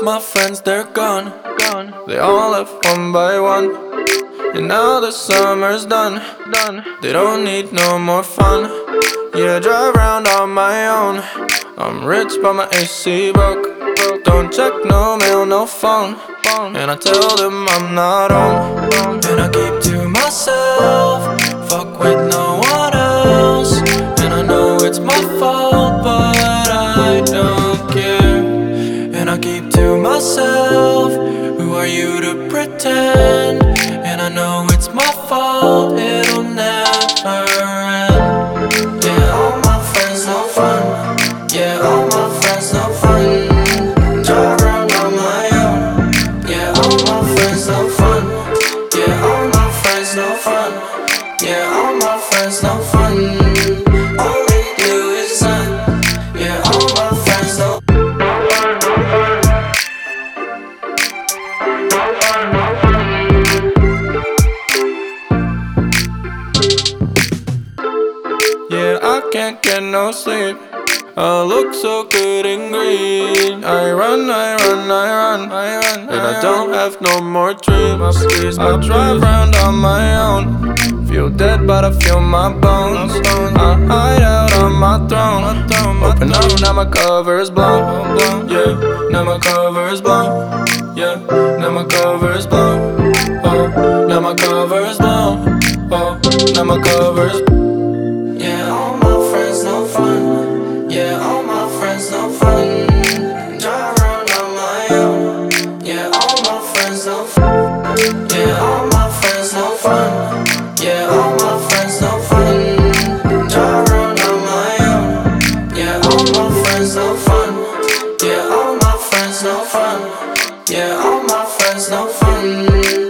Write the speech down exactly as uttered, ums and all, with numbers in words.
of my friends, they're gone. They all left one by one. And now the summer's done. They don't need no more fun. Yeah, I drive around on my own. I'm rich but my A C broke. Don't check no mail, no phone. And I tell them I'm not home. And I keep to myself, fuck with no one else. And I know it's my fault, but I don't care. And I keep to myself, who are you to pretend? And I know it's my fault, it'll never end. Yeah, all my friends no fun. Yeah, all my friends no fun. Drive around on my own. Yeah, all my friends no fun. Yeah, all my friends no fun. Yeah, all my friends no fun. All they do is sun. Yeah, all my friends no fun. Yeah, I can't get no sleep. I look so good in green. I run, I run, I run, I run, and I don't have no more dreams. I drive round on my own. Feel dead, but I feel my bones. I hide out on my throne. Open up, now my cover's blown. Yeah, now my cover's blown. Yeah, now my cover's blown. Oh, now my cover's blown. Oh, now my cover's blown. Yeah, all my friends no fun. Yeah, all my friends no fun. Drive around on my own. Yeah, all my friends no fun. Yeah, all my friends no fun. Yeah, all my friends no fun. Drive around on my own. Yeah, all my friends no fun. Yeah, all my friends no fun. Yeah, all my friends no fun.